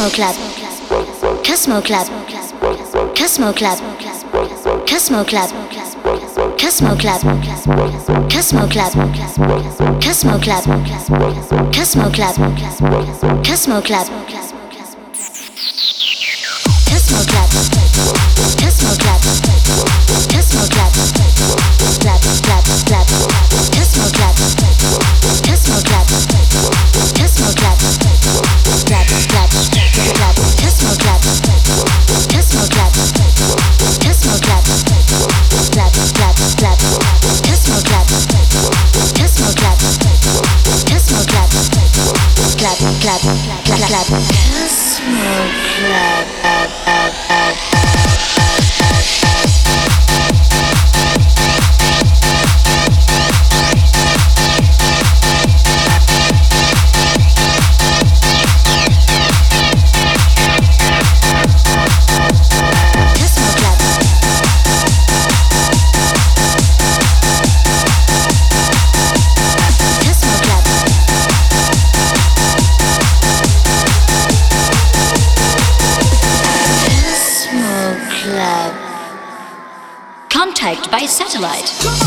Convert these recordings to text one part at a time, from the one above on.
Club, Cosmo Club, Cosmo Club, Cosmo Club, Cosmo Club, Cosmo Club, Cosmo Club, Cosmo Club, Cosmo Club, Cosmo Club, Cosmo Club, Cosmo Club, Club, Club, Club, Cosmo Club, Cosmo Club, Cosmo Club, Club, Club, Club, Cosmo Club, Cosmo Club, Cosmo Club, Club, Club, Club, Cosmo Club, Cosmo Club, Cosmo Club, Club, Club, Club, Club, Cosmo Club. Contact by satellite.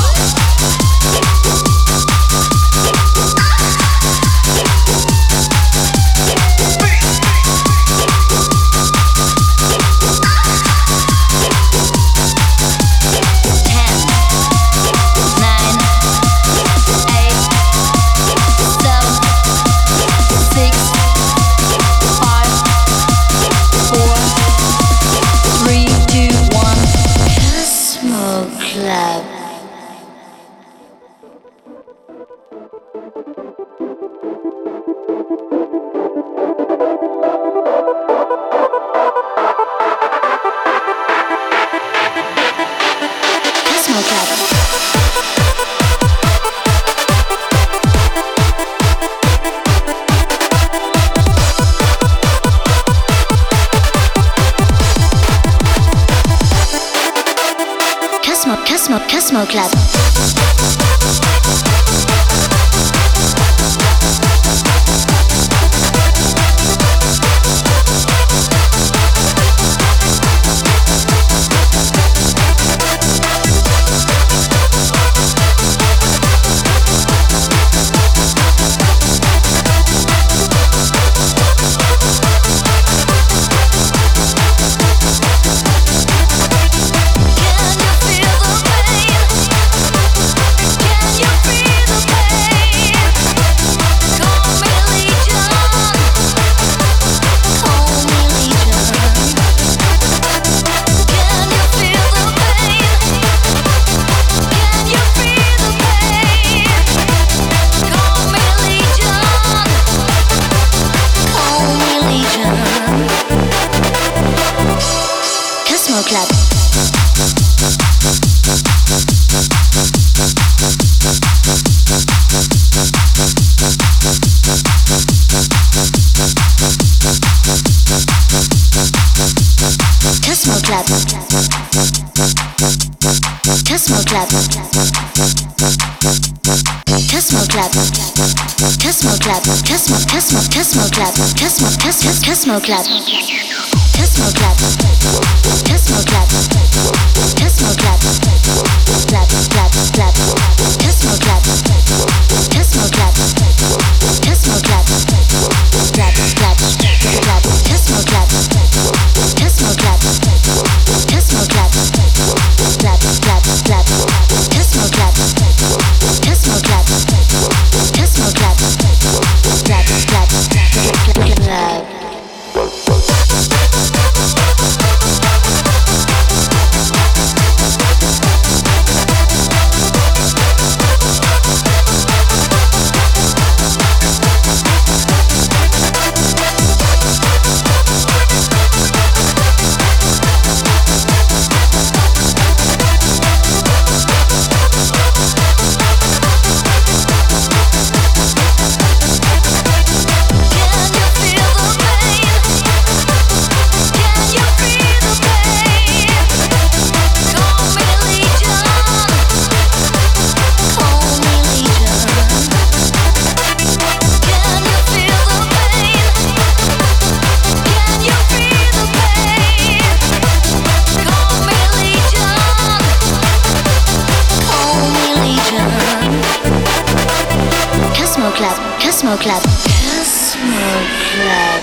Cosmo Club. Cosmo Club, Cosmo Club, Cosmo Club, Cosmo Club, Club, Club, Club, Cosmo Club, Cosmo Club, Cosmo Club, Club, Club, Club, Cosmo Club, Cosmo Club, Cosmo Club, Club, Club, Club, Cosmo Club, Cosmo Club, Cosmo Club, Club, Club, Club. Club, Cosmo Club, Cosmo Club.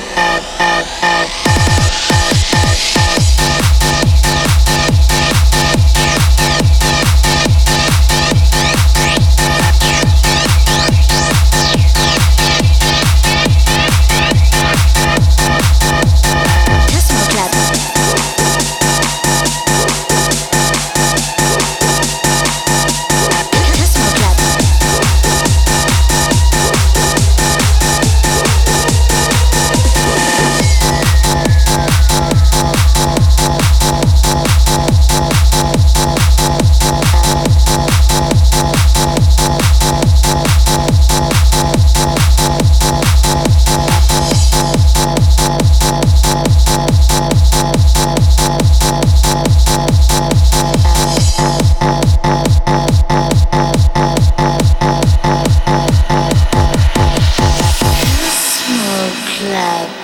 Club.